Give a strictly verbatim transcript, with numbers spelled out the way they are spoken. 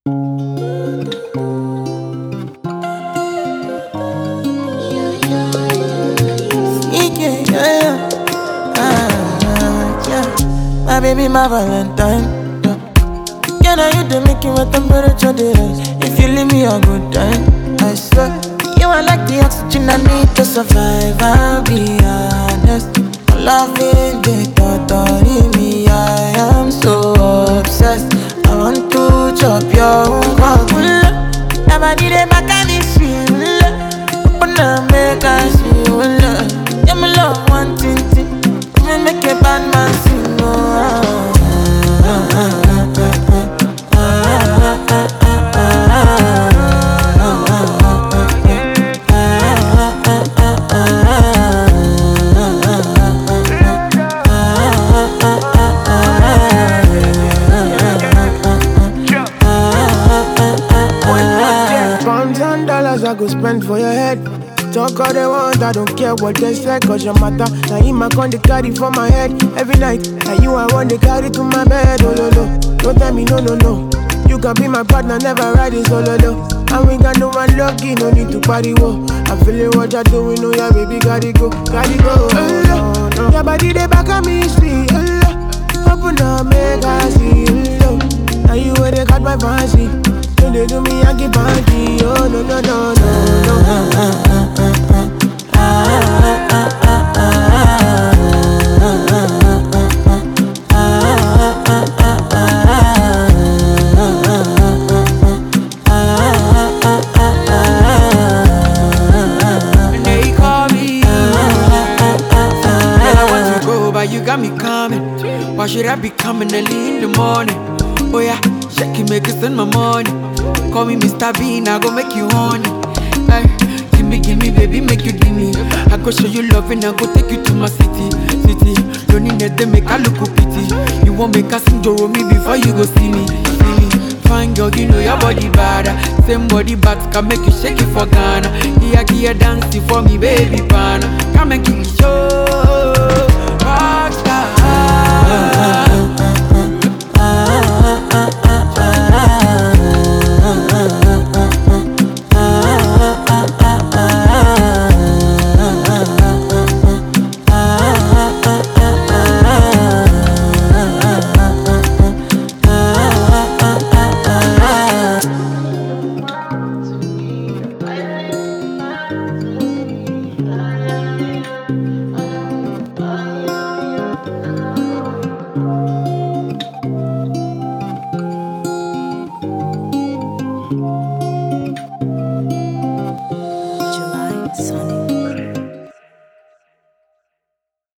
Yeah, yeah, ah, yeah. My baby, my Valentine. Yeah, yeah now you the making my temperature dey rise. If you leave me a good time, I swear. You are like the oxygen I need to survive. I'll be honest. My love is the thought me. I am so obsessed. I want to chop your own. Never did it back at this shit. Open up, make us feel love. Yeah, my love one thing, thing. Me make a bad man sing. Oh, ah, ah, ah, ah, ah, ah, ah, Pounds and dollars I go spend for your head. Talk all they want, I don't care what they say. Cause your matter, now him I con the carry for my head every night. Now you I want to carry to my bed, oh no no. Don't tell me no no no. You can be my partner, never riding solo low. And we got no one lucky, no need to party, whoa. I'm feeling what you're doing, oh yeah baby, gotta go, gotta go. Oh, no, no. Your body they back at me, sweet, oh, open up, make I see, oh, now you where they got my fancy. Don't they do me, I keep panty, oh no no no no no. You got me coming. Why should I be coming early in the morning? Oh yeah, shake it, make it send my money. Call me Mister Bean, I go make you honey. Ay, give me, give me, baby, make you give me. I go show you love and I go take you to my city, city. Don't need that, make I look pity. You won't make us sing Joro me before you go see me, see me. Fine girl, you know your body bad. Same body but can make you shake it for Ghana. Here, here, dancing for me, baby, pana. Come and give me show. Rockstar.